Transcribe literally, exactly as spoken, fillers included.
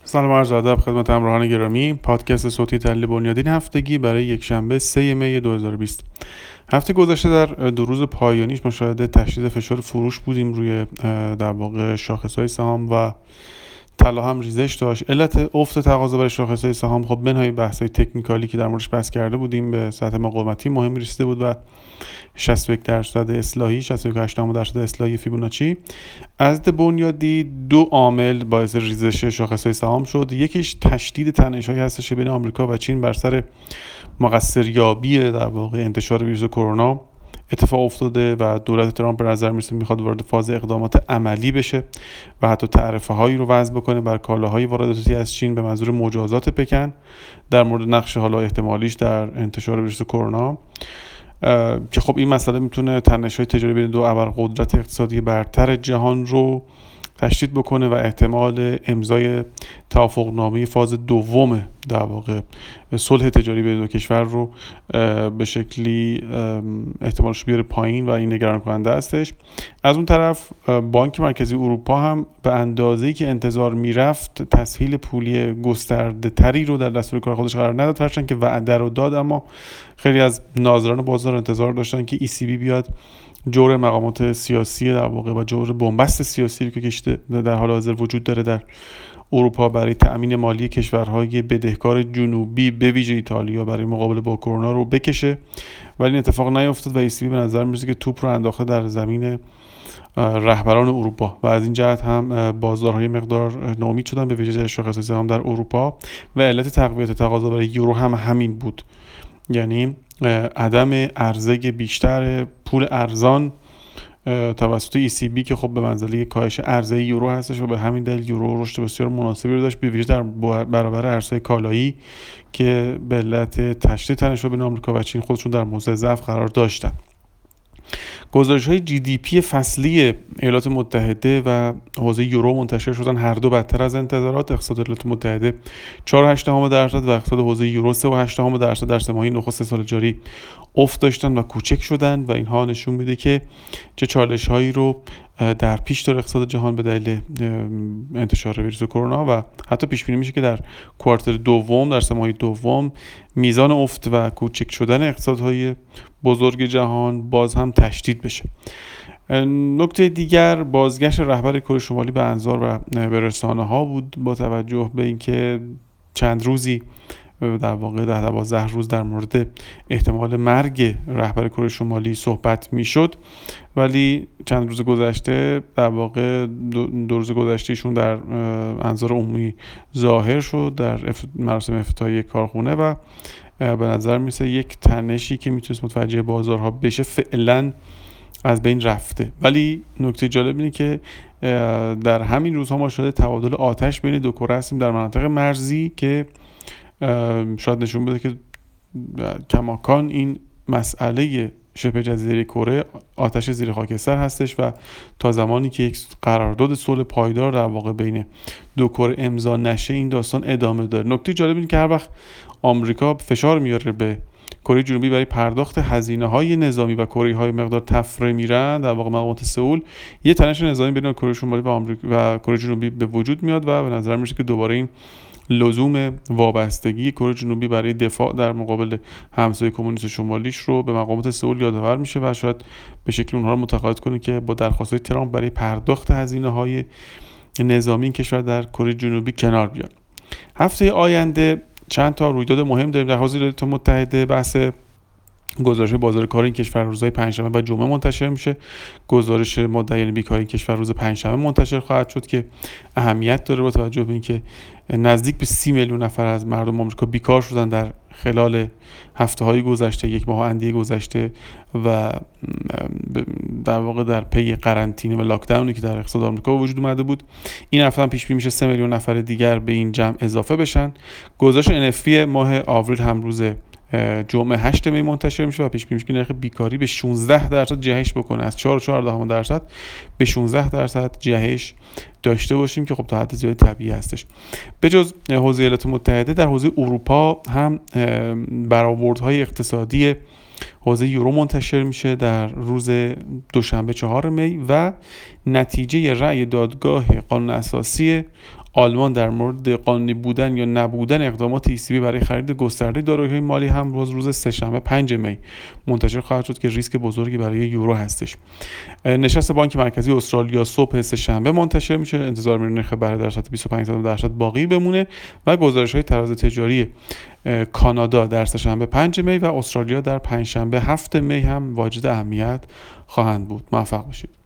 سلام عرض ادب خدمت همراهان گرامی. پادکست صوتی تحلیل بنیادین هفتگی برای یکشنبه سه می دو هزار و بیست. هفته گذشته در دو روز پایانیش مشاهده تشدید فشار فروش بودیم روی در واقع شاخص‌های سهام و طلا هم ریزش داشت. علت افت تقاضا برای شاخص‌های سهام خب منهای بحث‌های تکنیکالی که در موردش بحث کرده بودیم به سطح مقاومتی مهمی رسیده بود و شصت و یک درصد اصلاحی شصت و یک و هشت دهم درصد اصلاحی فیبوناچی. از دید بنیادی دو عامل باعث ریزش شاخص‌های سهام شد. یکیش تشدید تنش‌هایی هستش بین آمریکا و چین بر سر مقصریابی در واقع انتشار ویروس کرونا اتفاق افتاده و دولت ترامپ به نظر میرسه میخواد وارد فاز اقدامات عملی بشه و حتی تعرفه هایی رو وضع بکنه بر کالاهای وارداتی از چین به منظور مجازات پکن در مورد نقش حالا احتمالیش در انتشار ویروس کرونا، که خب این مسئله میتونه تنش‌های تجاری بین دو ابرقدرت اقتصادی برتر جهان رو تشدید بکنه و احتمال امضای توافقنامه فاز دوم در واقع صلح تجاری بین دو کشور رو به شکلی احتمالش بیاره پایین و این نگران کننده هستش. از اون طرف بانک مرکزی اروپا هم به اندازه‌ای که انتظار میرفت تسهیل پولی گسترده تری رو در دستور کار خودش قرار نداد، هرچند که وعده رو داد، اما خیلی از ناظران بازار انتظار داشتن که ای سی بی بیاد جور مقامات سیاسی در واقع و جور بنبست سیاسی که کشته در حال حاضر وجود داره در اروپا برای تأمین مالی کشورهای بدهکار جنوبی به ویژه ایتالیا برای مقابله با کرونا رو بکشه، ولی این اتفاق نیفتاد و ای سی بی به نظر میرسه که توپ رو انداخته در زمین رهبران اروپا و از این جهت هم بازارهای مقدار ناامید شدن به ویژه شاخص سهام در اروپا و علت تقویت تقاضا برای یورو هم همین بود، یعنی عدم عرضه بیشتر پول ارزان توسط ای سی بی که خب به منزله کاهش عرضه یورو هستش و به همین دلیل یورو رشد بسیار مناسبی رو داشت به ویژه در برابر ارزهای کالایی که به علت تشدید تنش‌ها بین آمریکا و چین خودشون در موضع ضعف قرار داشتن. گزارش‌های جی دی پی فصلی ایالات متحده و حوزه یورو منتشر شدن، هر دو بدتر از انتظارات. اقتصاد ایالات متحده چهار و هشت دهم درصد و اقتصاد حوزه یورو سه و هشت دهم درصد در سه ماهه نخست سال جاری افت داشتن و کوچک شدن و اینها نشون میده که چه چالش‌هایی رو در پیش داره اقتصاد جهان به دلیل انتشار ویروس کرونا و حتی پیش بینی میشه که در کوارتر دوم در سه ماهه دوم میزان افت و کوچک شدن اقتصادهای بزرگ جهان باز هم تشدید بشه. نکته دیگر بازگشت رهبر کره شمالی به انظار و به رسانه‌ها بود با توجه به اینکه چند روزی در واقع ده دوازده روز در مورد احتمال مرگ رهبر کره شمالی صحبت میشد، ولی چند روز گذشته در واقع دو روز گذشتهشون در انظار عمومی ظاهر شد در مراسم افتتاحیه کارخونه و به نظر میسه یک تنشی که میتونست متوجه بازارها بشه فعلا از بین رفته. ولی نکته جالب اینه که در همین روزها ما شده تبادل آتش بین دو کره هستیم در مناطق مرزی که شاید نشون بده که کماکان این مسئله شبه جزیره کره آتش زیر خاکستر هستش و تا زمانی که یک قرارداد صلح پایدار در واقع بین دو کره امضا نشه این داستان ادامه داره. نکته جالب اینه که هر وقت آمریکا فشار میاره به کره جنوبی برای پرداخت هزینه‌های نظامی و کره‌های مقدار تفره میرن در واقع مقامات سئول، یه تنش نظامی بین کره شمالی و آمریکا و کره جنوبی به وجود میاد و به نظر میاد که دوباره این لزوم وابستگی کره جنوبی برای دفاع در مقابل همسایه کمونیست شمالیش رو به مقامات سئول یادآور میشه و شاید به شکل اونها رو متقاعد کنه که با درخواست‌های ترامپ برای پرداخت هزینه‌های نظامی این کشور در کره جنوبی کنار بیاد. هفته آینده چند تا رویداد مهم داریم در حوزه ایالات متحده. بحث گزارش بازار کار این کشور روزهای پنجشنبه و جمعه منتشر میشه. گزارش مدعیان بیکاری این کشور روز پنجشنبه منتشر خواهد شد که اهمیت داره با توجه به اینکه نزدیک به سی میلیون نفر از مردم آمریکا بیکار شدن در خلال هفته‌های گذشته، یک ماه اندی گذشته و در واقع در پی قرنطینه و لاکداونی که در اقتصاد آمریکا وجود اومده بود. این هفته هم پیش بینی میشه سه میلیون نفر دیگر به این جمع اضافه بشن. گزارش ان اف پی ماه آوریل هم روز جمعه هشت می منتشر میشه و پیش بینی میشه که نرخ بیکاری به شانزده درصد جهش بکنه، از چهار و چهار دهم درصد به شانزده درصد جهش داشته باشیم که خب تا حد زیادی طبیعی هستش. به جز حوزه ایالات متحده در حوزه اروپا هم برآوردهای اقتصادی حوزه یورو منتشر میشه در روز دوشنبه چهارم می و نتیجه رأی دادگاه قانون اساسی آلمان در مورد قانونی بودن یا نبودن اقدامات ای سی بی برای خرید گسترده دارایی‌های مالی هم روز روز سه‌شنبه پنج می منتشر خواهد شد که ریسک بزرگی برای یورو هستش. نشست بانک مرکزی استرالیا صبح سه‌شنبه منتشر میشه، انتظار میره نرخ بهره در سطح بیست و پنج درصد باقی بمونه و گزارش‌های تراز تجاری کانادا در سه‌شنبه پنج می و استرالیا در پنجشنبه هفت می هم واجد اهمیت خواهند بود. موفق باشید.